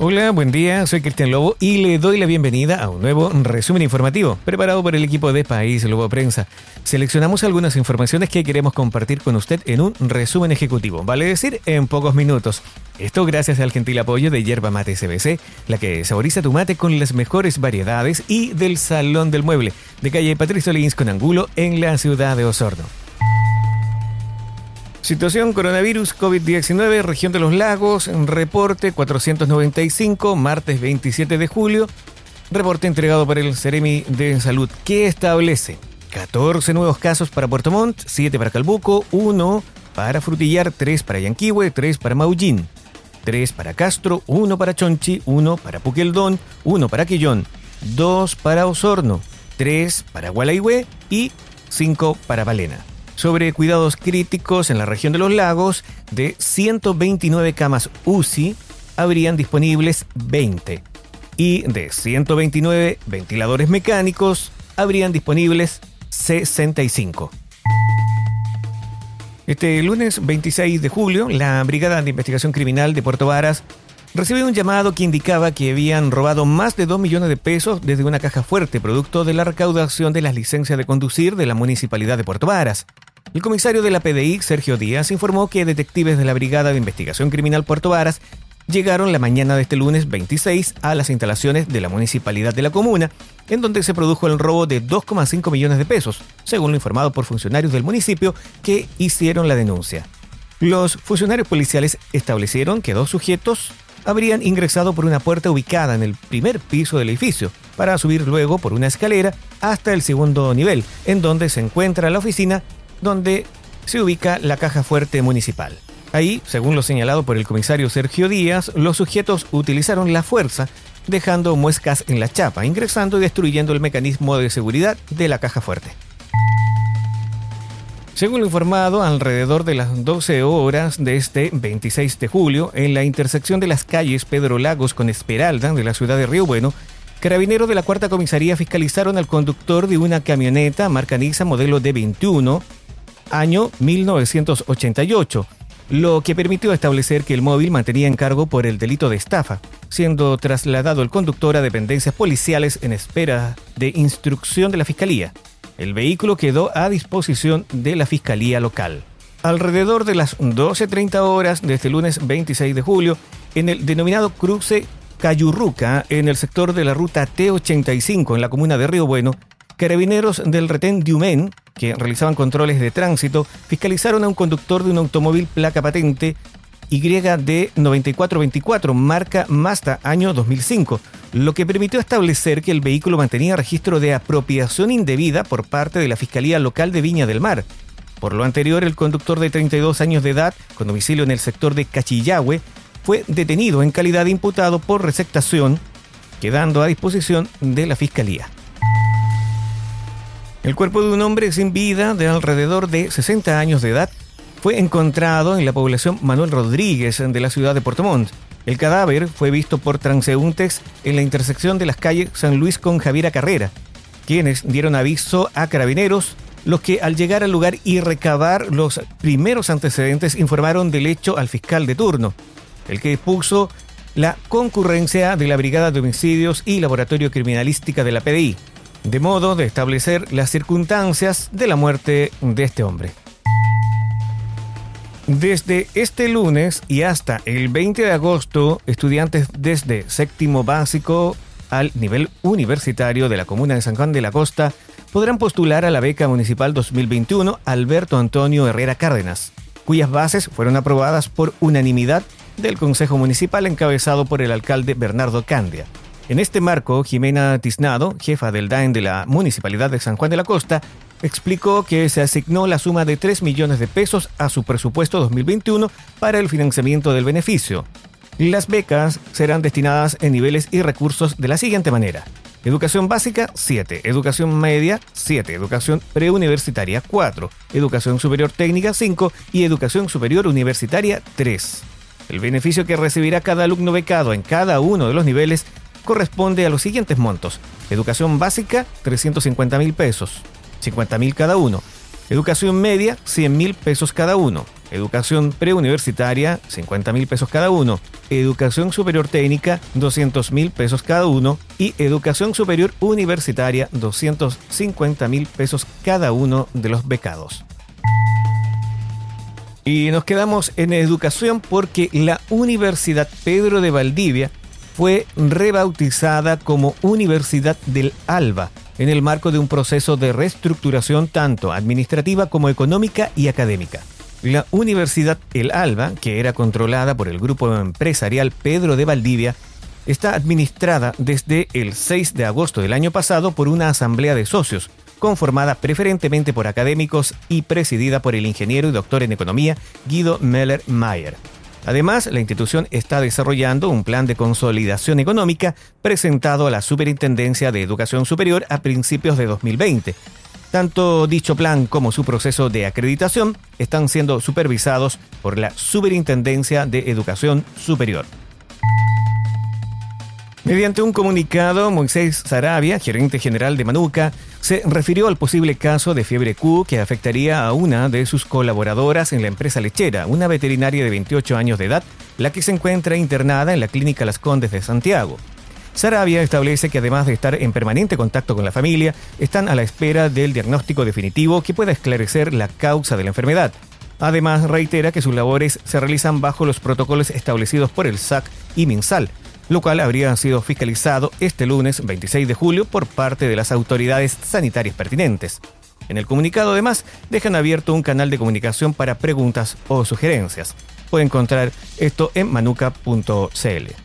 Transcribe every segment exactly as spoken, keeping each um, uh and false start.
Hola, buen día, soy Cristian Lobo y le doy la bienvenida a un nuevo resumen informativo preparado por el equipo de País Lobo Prensa. Seleccionamos algunas informaciones que queremos compartir con usted en un resumen ejecutivo, vale decir, en pocos minutos. Esto gracias al gentil apoyo de Yerba Mate C B C, la que saboriza tu mate con las mejores variedades, y del Salón del Mueble, de calle Patricio Lins con Angulo, en la ciudad de Osorno. Situación coronavirus COVID diecinueve, región de los lagos, reporte cuatrocientos noventa y cinco, martes veintisiete de julio, reporte entregado por el Ceremi de Salud, que establece catorce nuevos casos para Puerto Montt, siete para Calbuco, uno para Frutillar, tres para Yanquihue, tres para Maullín, tres para Castro, uno para Chonchi, uno para Puqueldón, uno para Quillón, dos para Osorno, tres para Gualaihue y cinco para Palena. Sobre cuidados críticos en la región de los lagos, de ciento veintinueve camas U C I, habrían disponibles veinte. Y de ciento veintinueve ventiladores mecánicos, habrían disponibles sesenta y cinco. Este lunes veintiséis de julio, la Brigada de Investigación Criminal de Puerto Varas recibió un llamado que indicaba que habían robado más de dos millones de pesos desde una caja fuerte, producto de la recaudación de las licencias de conducir de la Municipalidad de Puerto Varas. El comisario de la P D I, Sergio Díaz, informó que detectives de la Brigada de Investigación Criminal Puerto Varas llegaron la mañana de este lunes veintiséis a las instalaciones de la Municipalidad de la comuna, en donde se produjo el robo de dos coma cinco millones de pesos, según lo informado por funcionarios del municipio que hicieron la denuncia. Los funcionarios policiales establecieron que dos sujetos habrían ingresado por una puerta ubicada en el primer piso del edificio, para subir luego por una escalera hasta el segundo nivel, en donde se encuentra la oficina donde se ubica la caja fuerte municipal. Ahí, según lo señalado por el comisario Sergio Díaz, los sujetos utilizaron la fuerza, dejando muescas en la chapa, ingresando y destruyendo el mecanismo de seguridad de la caja fuerte. Según lo informado, alrededor de las doce horas de este veintiséis de julio, en la intersección de las calles Pedro Lagos con Esmeralda de la ciudad de Río Bueno, carabineros de la cuarta comisaría fiscalizaron al conductor de una camioneta marca Nissan modelo D veintiuno, año mil novecientos ochenta y ocho, lo que permitió establecer que el móvil mantenía en cargo por el delito de estafa, siendo trasladado el conductor a dependencias policiales en espera de instrucción de la Fiscalía. El vehículo quedó a disposición de la Fiscalía local. Alrededor de las doce treinta horas de este lunes veintiséis de julio, en el denominado cruce Cayurruca, en el sector de la ruta T ochenta y cinco en la comuna de Río Bueno, carabineros del retén Diumén, que realizaban controles de tránsito, fiscalizaron a un conductor de un automóvil placa patente Y D noventa y cuatro veinticuatro, marca Mazda, año dos mil cinco, lo que permitió establecer que el vehículo mantenía registro de apropiación indebida por parte de la Fiscalía Local de Viña del Mar. Por lo anterior, el conductor de treinta y dos años de edad, con domicilio en el sector de Cachillahue, fue detenido en calidad de imputado por receptación, quedando a disposición de la Fiscalía. El cuerpo de un hombre sin vida de alrededor de sesenta años de edad fue encontrado en la población Manuel Rodríguez de la ciudad de Puerto Montt. El cadáver fue visto por transeúntes en la intersección de las calles San Luis con Javiera Carrera, quienes dieron aviso a carabineros, los que al llegar al lugar y recabar los primeros antecedentes informaron del hecho al fiscal de turno, el que dispuso la concurrencia de la Brigada de Homicidios y Laboratorio Criminalística de la P D I, de modo de establecer las circunstancias de la muerte de este hombre. Desde este lunes y hasta el veinte de agosto, estudiantes desde séptimo básico al nivel universitario de la comuna de San Juan de la Costa podrán postular a la beca municipal dos mil veintiuno Alberto Antonio Herrera Cárdenas, cuyas bases fueron aprobadas por unanimidad del Consejo Municipal encabezado por el alcalde Bernardo Candia. En este marco, Jimena Tiznado, jefa del D A E N de la Municipalidad de San Juan de la Costa, explicó que se asignó la suma de tres millones de pesos a su presupuesto dos mil veintiuno para el financiamiento del beneficio. Las becas serán destinadas en niveles y recursos de la siguiente manera: educación básica, siete, educación media, siete, educación preuniversitaria, cuatro, educación superior técnica, cinco y educación superior universitaria, tres. El beneficio que recibirá cada alumno becado en cada uno de los niveles corresponde a los siguientes montos: educación básica, trescientos cincuenta mil pesos, cincuenta mil cada uno; educación media, cien mil pesos cada uno; Educación preuniversitaria, cincuenta mil pesos cada uno. Educación superior técnica, doscientos mil pesos cada uno. Y educación superior universitaria, doscientos cincuenta mil pesos cada uno de los becados. Y nos quedamos en educación porque la Universidad Pedro de Valdivia fue rebautizada como Universidad del Alba en el marco de un proceso de reestructuración tanto administrativa como económica y académica. La Universidad El Alba, que era controlada por el grupo empresarial Pedro de Valdivia, está administrada desde el seis de agosto del año pasado por una asamblea de socios, conformada preferentemente por académicos y presidida por el ingeniero y doctor en economía Guido Meller-Mayer. Además, la institución está desarrollando un plan de consolidación económica presentado a la Superintendencia de Educación Superior a principios de dos mil veinte. Tanto dicho plan como su proceso de acreditación están siendo supervisados por la Superintendencia de Educación Superior. Mediante un comunicado, Moisés Saravia, gerente general de Manuka, se refirió al posible caso de fiebre Q que afectaría a una de sus colaboradoras en la empresa lechera, una veterinaria de veintiocho años de edad, la que se encuentra internada en la Clínica Las Condes de Santiago. Saravia establece que además de estar en permanente contacto con la familia, están a la espera del diagnóstico definitivo que pueda esclarecer la causa de la enfermedad. Además, reitera que sus labores se realizan bajo los protocolos establecidos por el S A C y MinSal, lo cual habría sido fiscalizado este lunes veintiséis de julio por parte de las autoridades sanitarias pertinentes. En el comunicado, además, dejan abierto un canal de comunicación para preguntas o sugerencias. Puede encontrar esto en manuka punto c l.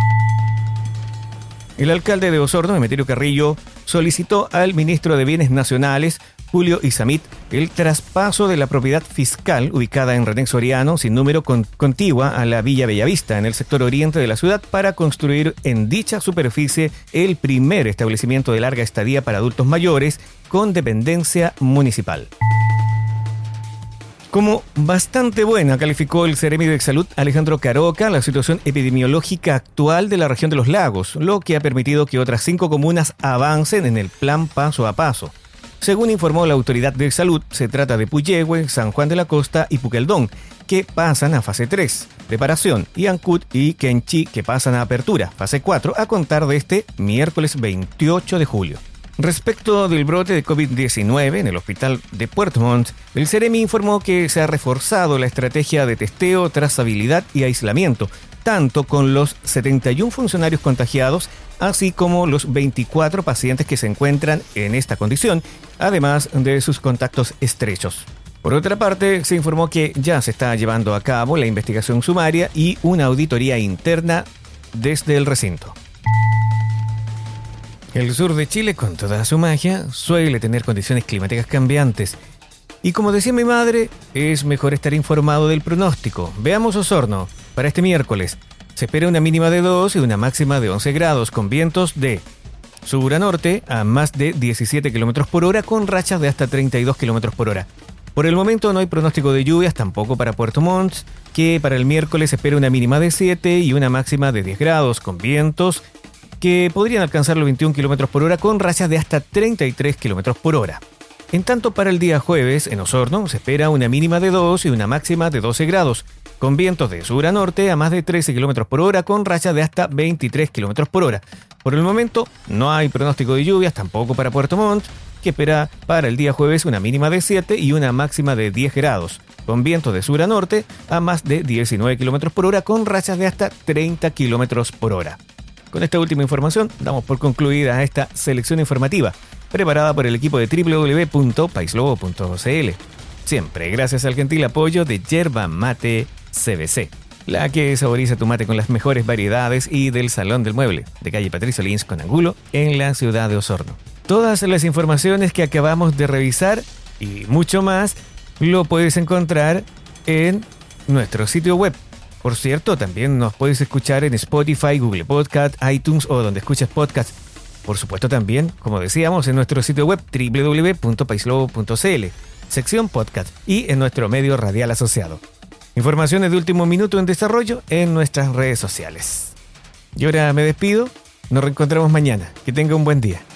El alcalde de Osorno, Emeterio Carrillo, solicitó al ministro de Bienes Nacionales, Julio Isamit, el traspaso de la propiedad fiscal ubicada en René Soriano, sin número, con, contigua a la Villa Bellavista, en el sector oriente de la ciudad, para construir en dicha superficie el primer establecimiento de larga estadía para adultos mayores con dependencia municipal. Como bastante buena calificó el Seremi de Salud Alejandro Caroca la situación epidemiológica actual de la región de los lagos, lo que ha permitido que otras cinco comunas avancen en el plan paso a paso. Según informó la autoridad de salud, se trata de Puyehue, San Juan de la Costa y Puqueldón, que pasan a fase tres, preparación, y Ancud y Kenchi, que pasan a apertura, fase cuatro, a contar de este miércoles veintiocho de julio. Respecto del brote de covid diecinueve en el hospital de Puerto Montt, el Seremi informó que se ha reforzado la estrategia de testeo, trazabilidad y aislamiento, tanto con los setenta y uno funcionarios contagiados, así como los veinticuatro pacientes que se encuentran en esta condición, además de sus contactos estrechos. Por otra parte, se informó que ya se está llevando a cabo la investigación sumaria y una auditoría interna desde el recinto. El sur de Chile, con toda su magia, suele tener condiciones climáticas cambiantes. Y como decía mi madre, es mejor estar informado del pronóstico. Veamos Osorno. Para este miércoles, se espera una mínima de dos y una máxima de once grados, con vientos de sur a norte a más de diecisiete kilómetros por hora, con rachas de hasta treinta y dos kilómetros por hora. Por el momento no hay pronóstico de lluvias, tampoco para Puerto Montt, que para el miércoles se espera una mínima de siete y una máxima de diez grados, con vientos que podrían alcanzar los veintiún kilómetros por hora, con rachas de hasta treinta y tres kilómetros por hora. En tanto, para el día jueves, en Osorno, se espera una mínima de dos y una máxima de doce grados, con vientos de sur a norte a más de trece kilómetros por hora, con rachas de hasta veintitrés kilómetros por hora. Por el momento, no hay pronóstico de lluvias, tampoco para Puerto Montt, que espera para el día jueves una mínima de siete y una máxima de diez grados, con vientos de sur a norte a más de diecinueve kilómetros por hora, con rachas de hasta treinta kilómetros por hora. Con esta última información, damos por concluida esta selección informativa, preparada por el equipo de doble u doble u doble u punto paislobo punto c l. Siempre gracias al gentil apoyo de Yerba Mate C B C, la que saboriza tu mate con las mejores variedades, y del Salón del Mueble, de calle Patricio Lins con Angulo, en la ciudad de Osorno. Todas las informaciones que acabamos de revisar y mucho más lo puedes encontrar en nuestro sitio web. Por cierto, también nos puedes escuchar en Spotify, Google Podcast, iTunes o donde escuches podcast. Por supuesto también, como decíamos, en nuestro sitio web doble u doble u doble u punto paislobo punto c l, sección podcast, y en nuestro medio radial asociado. Informaciones de último minuto en desarrollo en nuestras redes sociales. Y ahora me despido, nos reencontramos mañana. Que tenga un buen día.